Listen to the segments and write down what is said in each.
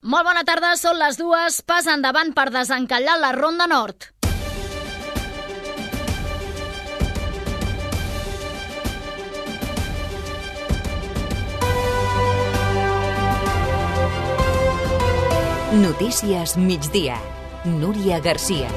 Molt bona tarda, són les 2, pas endavant per desencallar la Ronda Nord. Notícies migdia. Núria Garcia.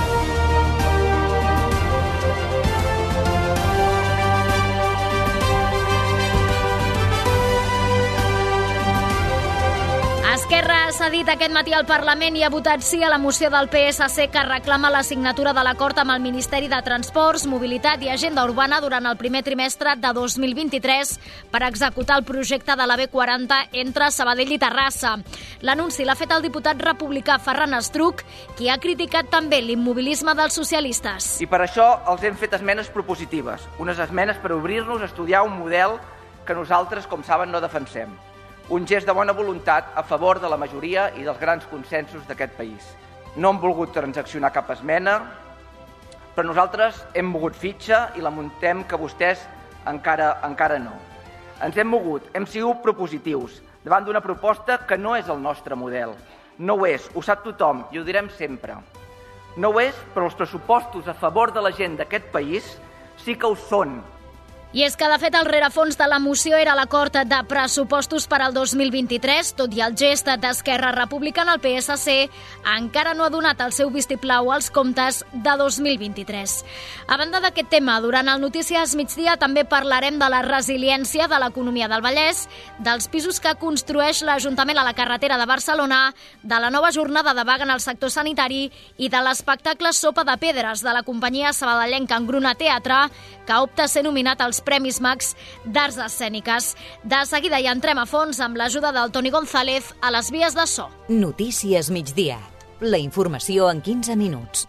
Esquerra s'ha dit aquest matí al Parlament i ha votat sí a la moció del PSC que reclama la signatura de l'acord amb el Ministeri de Transports, Mobilitat i Agenda Urbana durant el primer trimestre de 2023 per executar el projecte de la B40 entre Sabadell i Terrassa. L'anunci l'ha fet el diputat republicà Ferran Estruch, qui ha criticat també l'immobilisme dels socialistes. I per això els hem fet esmenes propositives, unes esmenes per obrir-nos a estudiar un model que nosaltres, com saben, no defensem. Un gest de bona voluntat a favor de la majoria i dels grans consensos d'aquest país. No hem volgut transaccionar cap esmena, però nosaltres hem mogut fitxa i la muntem que vostès encara no. Ens hem mogut, hem sigut propositius davant d'una proposta que no és el nostre model. No ho és, ho sap tothom i ho direm sempre. No ho és, però els pressupostos a favor de la gent d'aquest país sí que ho són. I és que, de fet, el rerefons de la moció era l'acord de pressupostos per al 2023, tot i el gest d'Esquerra Republicana, el PSC encara no ha donat el seu vistiplau als comptes de 2023. A banda d'aquest tema, durant el Notícies Migdia també parlarem de la resiliència de l'economia del Vallès, dels pisos que construeix l'Ajuntament a la carretera de Barcelona, de la nova jornada de vaga en el sector sanitari i de l'espectacle Sopa de Pedres de la companyia sabadellenca Engruna Teatre, que opta a ser nominat als Premis Max d'Arts Escèniques. De seguida hi entrem a fons amb l'ajuda del Toni González a les vies de so. Notícies migdia. La informació en 15 minuts.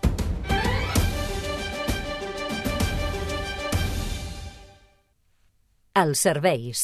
Els serveis.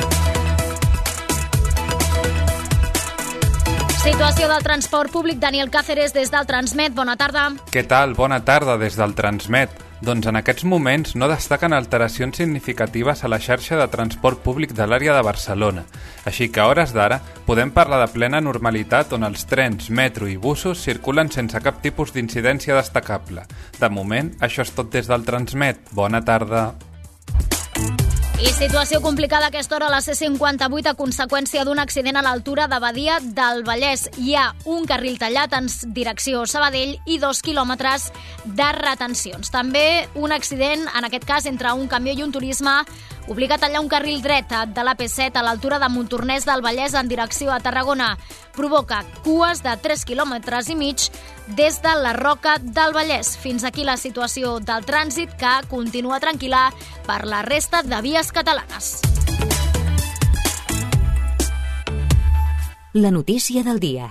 Situació del transport públic. Daniel Cáceres, des del Transmet. Bona tarda. Què tal? Bona tarda des del Transmet. Doncs en aquests moments no destaquen alteracions significatives a la xarxa de transport públic de l'àrea de Barcelona. Així que a hores d'ara podem parlar de plena normalitat on els trens, metro i busos circulen sense cap tipus d'incidència destacable. De moment, això és tot des del Transmet. Bona tarda. I situació complicada a aquesta hora a la C58 a conseqüència d'un accident a l'altura de Badia del Vallès. Hi ha un carril tallat en direcció Sabadell i 2 quilòmetres de retencions. També un accident, en aquest cas, entre un camió i un turisme, obliga a tallar un carril dret de l'AP7 a l'altura de Montornès del Vallès en direcció a Tarragona. Provoca cues de 3 quilòmetres i mig des de la Roca del Vallès. Fins aquí la situació del trànsit, que continua tranquil·la per la resta de vies catalanes. La notícia del dia.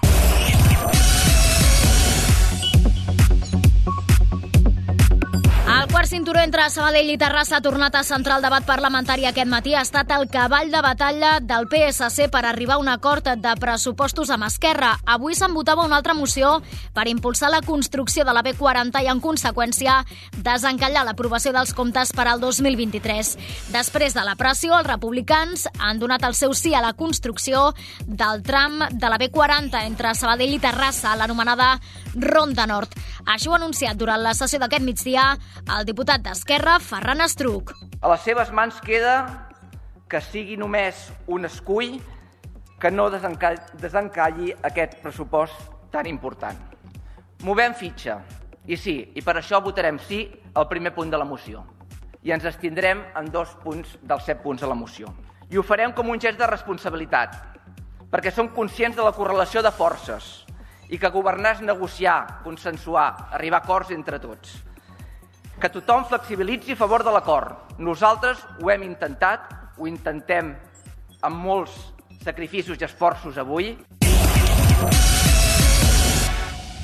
El quart cinturó entre Sabadell i Terrassa ha tornat a centrar el debat parlamentari aquest matí. Ha estat el cavall de batalla del PSC per arribar a un acord de pressupostos amb Esquerra. Avui se'n votava una altra moció per impulsar la construcció de la B40 i, en conseqüència, desencallar l'aprovació dels comptes per al 2023. Després de la pressió, els republicans han donat el seu sí a la construcció del tram de la B40 entre Sabadell i Terrassa, l'anomenada Ronda Nord. Així ho ha anunciat durant la sessió d'aquest migdia el diputat d'Esquerra, Ferran Estruch. A les seves mans queda que sigui només un escull que no desencalli aquest pressupost tan important. Movem fitxa. I sí, i per això votarem sí al primer punt de la moció. I ens abstindrem en 2 punts dels 7 punts de la moció. I ho farem com un gest de responsabilitat, perquè som conscients de la correlació de forces i que governar és negociar, consensuar, arribar a acords entre tots. Que tothom flexibilitzi a favor de l'acord. Nosaltres ho hem intentat, ho intentem amb molts sacrificis i esforços avui.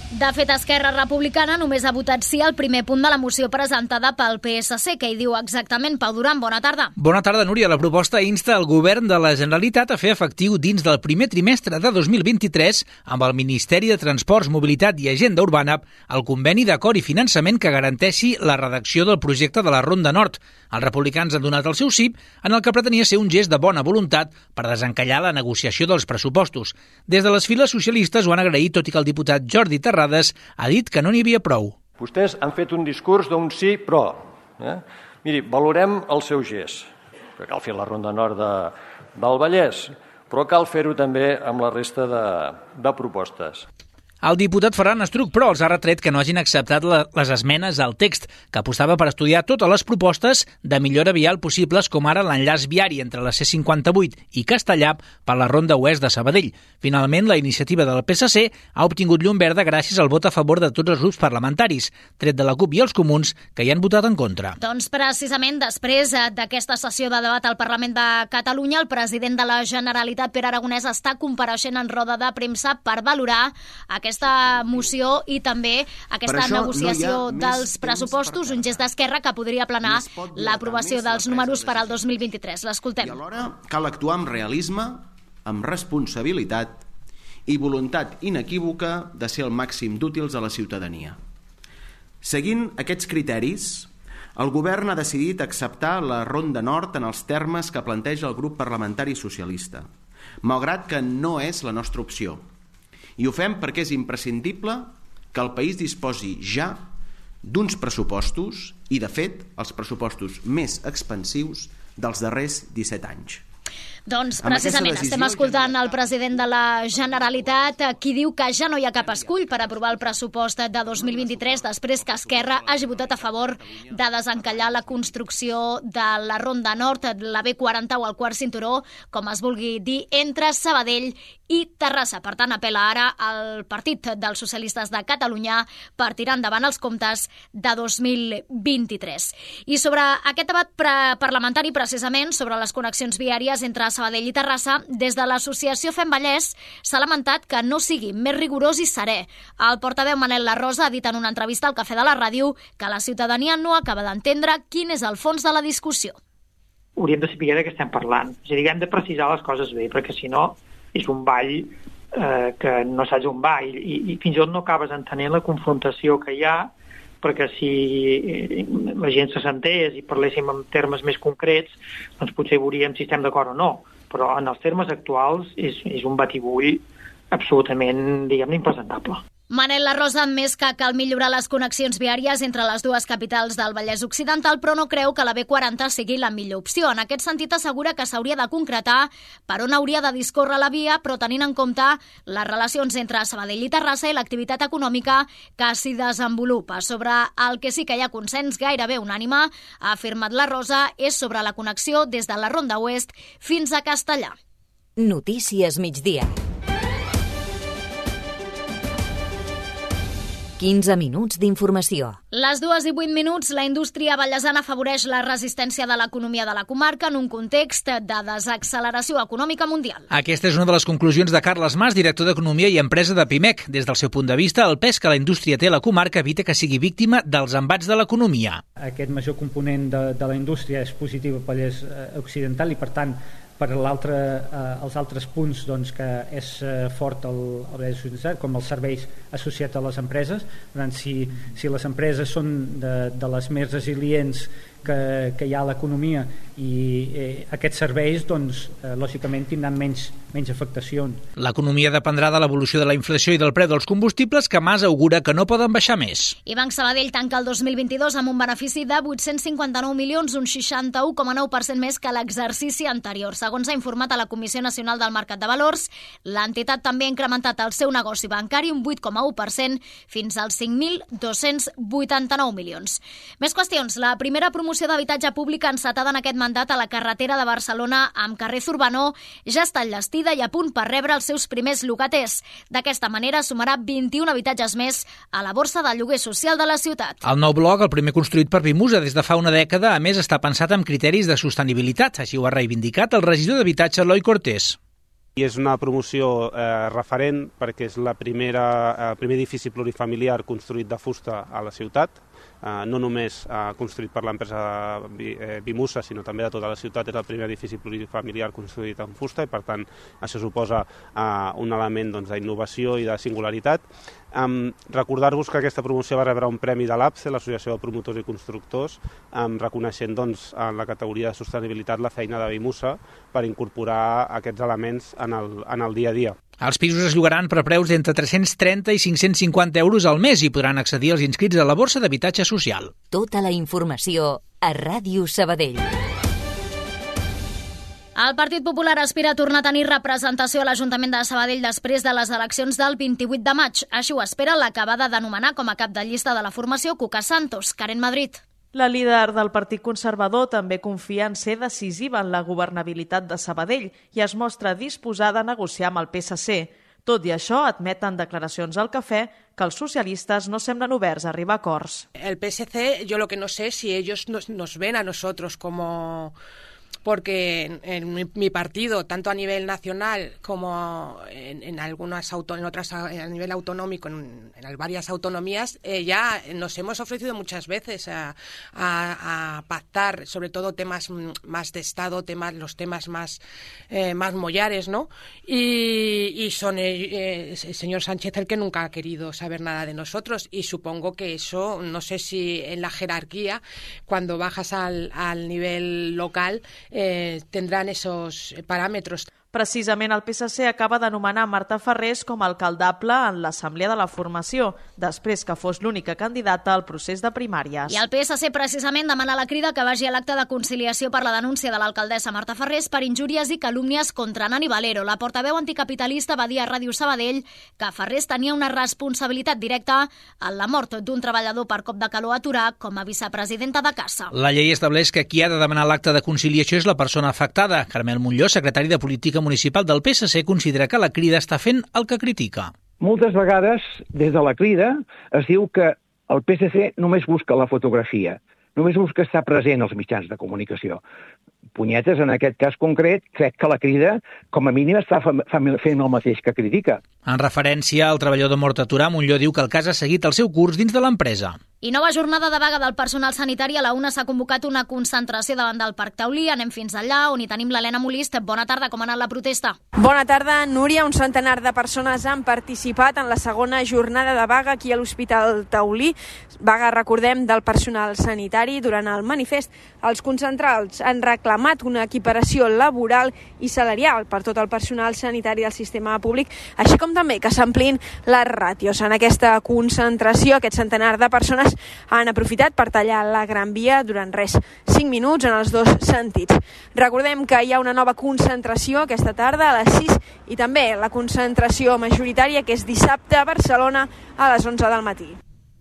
De fet, Esquerra Republicana només ha votat sí al primer punt de la moció presentada pel PSC, que hi diu exactament. Pau Duran, bona tarda. Bona tarda, Núria. La proposta insta el govern de la Generalitat a fer efectiu dins del primer trimestre de 2023 amb el Ministeri de Transports, Mobilitat i Agenda Urbana el conveni d'acord i finançament que garanteixi la redacció del projecte de la Ronda Nord. Els republicans han donat el seu sí en el que pretenia ser un gest de bona voluntat per desencallar la negociació dels pressupostos. Des de les files socialistes ho han agraït, tot i que el diputat Jordi Terrades ha dit que no n'hi havia prou. Vostès han fet un discurs d'un sí, però. Miri, valorem el seu gest. Cal fer la Ronda Nord del Vallès, però cal fer-ho també amb la resta de propostes. El diputat Ferran Estruch, però, els ha retret que no hagin acceptat les esmenes al text, que apostava per estudiar totes les propostes de millora vial possibles, com ara l'enllaç viari entre la C58 i Castellà per la Ronda Oest de Sabadell. Finalment, la iniciativa del PSC ha obtingut llum verda gràcies al vot a favor de tots els grups parlamentaris, tret de la CUP i els comuns, que hi han votat en contra. Doncs precisament després d'aquesta sessió de debat al Parlament de Catalunya, el president de la Generalitat, Pere Aragonès, està compareixent en roda de premsa per valorar aquesta moció i també aquesta negociació dels pressupostos, un gest d'Esquerra que podria aplanar l'aprovació dels números per al 2023. L'escoltem. I alhora cal actuar amb realisme, amb responsabilitat i voluntat inequívoca de ser el màxim d'útils a la ciutadania. Seguint aquests criteris, el govern ha decidit acceptar la Ronda Nord en els termes que planteja el grup parlamentari socialista, malgrat que no és la nostra opció. I ho fem perquè és imprescindible que el país disposi ja d'uns pressupostos i, de fet, els pressupostos més expansius dels darrers 17 anys. Doncs precisament estem escoltant el president de la Generalitat, qui diu que ja no hi ha cap escull per aprovar el pressupost de 2023 després que Esquerra hagi votat a favor de desencallar la construcció de la Ronda Nord, la B40 o el quart cinturó, com es vulgui dir, entre Sabadell i Terrassa. Per tant, apel·la ara al Partit dels Socialistes de Catalunya per tirar endavant els comptes de 2023. I sobre aquest debat parlamentari, precisament, sobre les connexions viàries entre Sabadell i Terrassa, des de l'associació Fem Vallès s'ha lamentat que no sigui més rigorós i serè. El portaveu Manel Larrosa ha dit en una entrevista al Cafè de la Ràdio que la ciutadania no acaba d'entendre quin és el fons de la discussió. Hauríem de saber de què estem parlant. És a dir, hem de precisar les coses bé, perquè si no és un ball que no saps on va i fins i tot no acabes entenent la confrontació que hi ha, perquè si la gent se sentés i parléssim en termes més concrets, doncs potser veuríem si estem d'acord o no. Però en els termes actuals és un batibull absolutament, diguem-ne, impresentable. Manel Larrosa ha admès que cal millorar les connexions viàries entre les dues capitals del Vallès Occidental, però no creu que la B40 sigui la millor opció. En aquest sentit, assegura que s'hauria de concretar per on hauria de discórrer la via, però tenint en compte les relacions entre Sabadell i Terrassa i l'activitat econòmica que s'hi desenvolupa. Sobre el que sí que hi ha consens gairebé unànime, ha afirmat Larrosa, és sobre la connexió des de la Ronda Oest fins a Castellà. Notícies migdia. 15 minuts d'informació. Les 2:08, la indústria vallesana afavoreix la resistència de l'economia de la comarca en un context de desacceleració econòmica mundial. Aquesta és una de les conclusions de Carles Mas, director d'Economia i Empresa de Pimec. Des del seu punt de vista, el pes que la indústria té a la comarca evita que sigui víctima dels embats de l'economia. Aquest major component de la indústria és positiu per Vallès Occidental i, per tant, per els altres punts doncs, que és fort el Vallès Occidental, com els serveis associats a les empreses. Per tant, si les empreses són de les més resilients que hi ha a l'economia i aquests serveis, doncs, lògicament tindran menys afectacions. L'economia dependrà de l'evolució de la inflació i del preu dels combustibles, que Mas augura que no poden baixar més. I Banc Sabadell tanca el 2022 amb un benefici de 859 milions, un 61,9% més que l'exercici anterior. Segons ha informat a la Comissió Nacional del Mercat de Valors, l'entitat també ha incrementat el seu negoci bancari un 8,1% fins als 5.289 milions. Més qüestions. La primera promoció d'habitatge públic encetada en aquest mandat a la carretera de Barcelona amb carrer Zurbanó ja està enllestida i a punt per rebre els seus primers llogaters. D'aquesta manera sumarà 21 habitatges més a la borsa de lloguer social de la ciutat. El nou bloc, el primer construït per Vimusa des de fa una dècada, a més està pensat amb criteris de sostenibilitat. Així ho ha reivindicat el regidor d'Habitatge, Eloi Cortés. I és una promoció referent perquè és el primer edifici plurifamiliar construït de fusta a la ciutat, no només construït per l'empresa Bimusa, sinó també de tota la ciutat. És el primer edifici plurifamiliar construït en fusta i, per tant, això suposa un element d'innovació i de singularitat. Recordar-vos que aquesta promoció va rebre un premi de l'APCE, l'Associació de Promotors i Constructors, reconeixent en la categoria de sostenibilitat la feina de Bimusa per incorporar aquests elements en el dia a dia. Els pisos es llogaran per preus d'entre 330 i 550 euros al mes i podran accedir els inscrits a la borsa d'habitatge social. Tota la informació a Ràdio Sabadell. El Partit Popular aspira a tornar a tenir representació a l'Ajuntament de Sabadell després de les eleccions del 28 de maig. Així ho espera l'acabada d'anomenar com a cap de llista de la formació Cuca Santos. Karen Madrid. La líder del Partit Conservador també confia en ser decisiva en la governabilitat de Sabadell i es mostra disposada a negociar amb el PSC. Tot i això, admeten declaracions al Cafè que els socialistes no semblen oberts a arribar a acords. El PSC, yo lo que no sé si ellos nos ven a nosotros como... porque en mi partido, tanto a nivel nacional como en otras a nivel autonómico, en varias autonomías, ya nos hemos ofrecido muchas veces a pactar, sobre todo temas más de Estado, los temas más mollares, ¿no? Y son el señor Sánchez el que nunca ha querido saber nada de nosotros, y supongo que eso, no sé si en la jerarquía, cuando bajas al nivel local, tendrán esos parámetros. Precisament el PSC acaba d'anomenar Marta Ferrés com a alcaldable en l'assemblea de la formació, després que fos l'única candidata al procés de primàries. I el PSC precisament demana a la Crida que vagi a l'acte de conciliació per la denúncia de l'alcaldessa Marta Ferrés per injúries i calúmnies contra Nani Valero. La portaveu anticapitalista va dir a Ràdio Sabadell que Ferrés tenia una responsabilitat directa en la mort d'un treballador per cop de calor a Torà com a vicepresidenta de Caça. La llei estableix que qui ha de demanar l'acte de conciliació és la persona afectada. Carmel Montlló, secretari de Política Municipal del PSC, considera que la Crida està fent el que critica. Moltes vegades, des de la Crida, es diu que el PSC només busca la fotografia, només busca estar present als mitjans de comunicació. Punyetes, en aquest cas concret, crec que la Crida, com a mínim, està fent el mateix que critica. En referència al treballador mort a Torà, Montlló diu que el cas ha seguit el seu curs dins de l'empresa. I nova jornada de vaga del personal sanitari. A la una s'ha convocat una concentració davant del Parc Taulí. Anem fins allà, on hi tenim l'Helena Molist. Bona tarda, com ha anat la protesta? Bona tarda, Núria. Un centenar de persones han participat en la segona jornada de vaga aquí a l'Hospital Taulí. Vaga, recordem, del personal sanitari. Durant el manifest, els concentrats han reclamat una equiparació laboral i salarial per tot el personal sanitari del sistema públic, així com també que s'ampliïn les ràtios. En aquesta concentració, aquest centenar de persones han aprofitat per tallar la Gran Via durant 5 minuts en els dos sentits. Recordem que hi ha una nova concentració aquesta tarda a les 6 i també la concentració majoritària que és dissabte a Barcelona a les 11 del matí.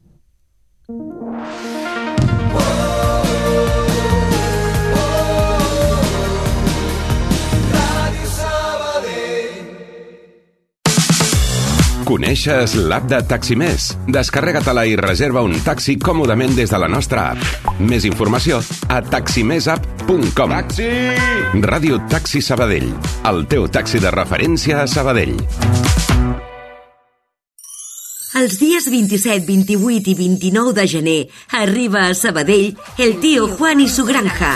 Coneixes l'app de Taximés? Descarrega-te-la i reserva un taxi còmodament des de la nostra app. Més informació a taximesapp.com. Taxi! Ràdio Taxi Sabadell, el teu taxi de referència a Sabadell. Els dies 27, 28 i 29 de gener arriba a Sabadell el tío Juan y su granja.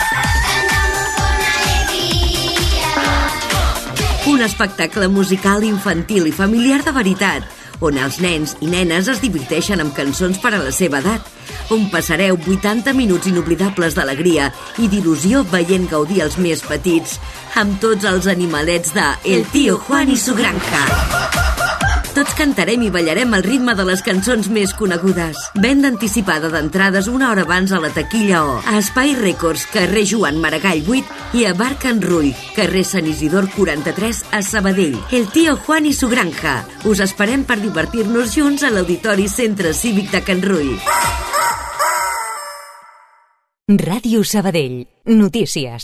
Un espectacle musical infantil i familiar de veritat, on els nens i nenes es diverteixen amb cançons per a la seva edat, on passareu 80 minuts inoblidables d'alegria i d'il·lusió veient gaudir els més petits, amb tots els animalets de El tío Juan y su granja. Tots cantarem i ballarem al ritme de les cançons més conegudes. Venda anticipada d'entrades una hora abans a la taquilla O, a Espai Records, carrer Joan Maragall 8 i a Bar Can Rull, carrer Sant Isidor 43 a Sabadell. El tío Juan y su granja. Us esperem per divertir-nos junts a l'Auditori Centre Cívic de Can Rull. Ràdio Sabadell. Notícies.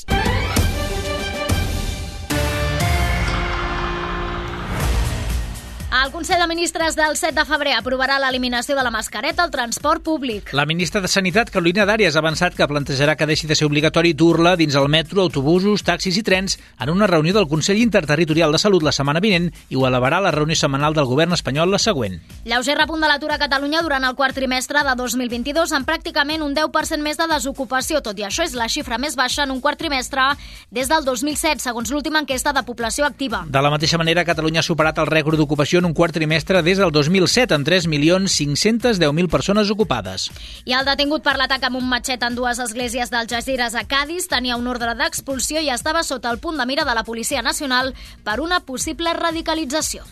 El Consell de Ministres del 7 de febrer aprovarà l'eliminació de la mascareta al transport públic. La ministra de Sanitat, Carolina Dàries, ha avançat que plantejarà que deixi de ser obligatori dur-la dins el metro, autobusos, taxis i trens en una reunió del Consell Interterritorial de Salut la setmana vinent i ho elevarà a la reunió setmanal del govern espanyol la següent. Lleuger repunt de l'atur a Catalunya durant el quart trimestre de 2022 amb pràcticament un 10% més de desocupació. Tot i això, és la xifra més baixa en un quart trimestre des del 2007, segons l'última enquesta de població activa. De la mateixa manera, Catalunya ha superat el rècord d'ocupació en un quart trimestre des del 2007, amb 3.510.000 persones ocupades. I el detingut per l'atac amb un matxet en dues esglésies d'Algesires a Cádiz tenia un ordre d'expulsió i estava sota el punt de mira de la Policia Nacional per una possible radicalització.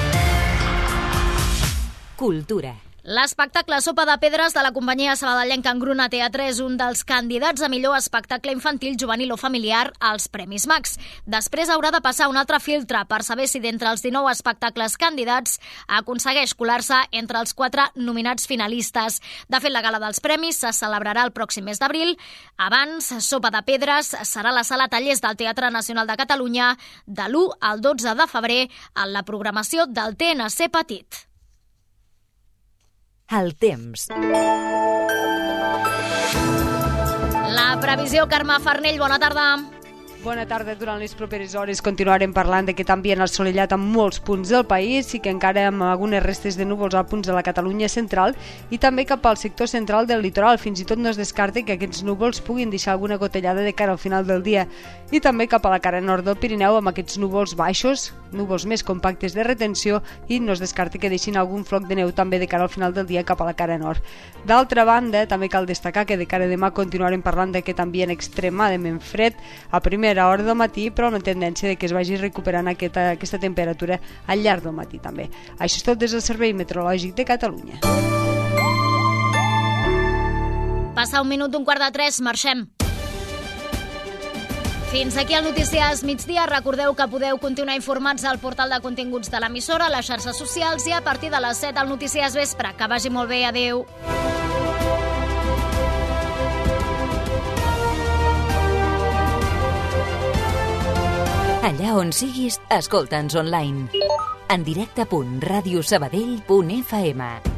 Cultura. L'espectacle Sopa de Pedres de la companyia sabadellenca Engruna Teatre és un dels candidats a millor espectacle infantil, juvenil o familiar als Premis Max. Després haurà de passar un altre filtre per saber si d'entre els 19 espectacles candidats aconsegueix colar-se entre els 4 nominats finalistes. De fet, la gala dels premis se celebrarà el pròxim mes d'abril. Abans, Sopa de Pedres serà a la sala Tallers del Teatre Nacional de Catalunya de l'1 al 12 de febrer en la programació del TNC Petit. El temps. La previsió, Carme Farnell, bona tarda. Bona tarda. Durant les properes hores continuarem parlant d'aquest ambient assolellat en molts punts del país i que encara amb algunes restes de núvols a punts de la Catalunya central i també cap al sector central del litoral. Fins i tot no es descarta que aquests núvols puguin deixar alguna gotellada de cara al final del dia. I també cap a la cara nord del Pirineu amb aquests núvols baixos, núvols més compactes de retenció i no es descarta que deixin algun floc de neu també de cara al final del dia cap a la cara nord. D'altra banda, també cal destacar que de cara a demà continuarem parlant d'aquest ambient extremadament fred a primera hora del matí, però amb tendència de que es vagi recuperant aquesta temperatura al llarg del matí també. Això és tot des del Servei Meteorològic de Catalunya. Passa un minut d'un quart de 3, marxem. Fins aquí el Notícies Migdia. Recordeu que podeu continuar informats al portal de continguts de l'emissora, a les xarxes socials i a partir de les 7 al Notícies Vespre. Que vagi molt bé, adeu. Allà on siguis, escolta'ns online. En directe.radiosabadell.fm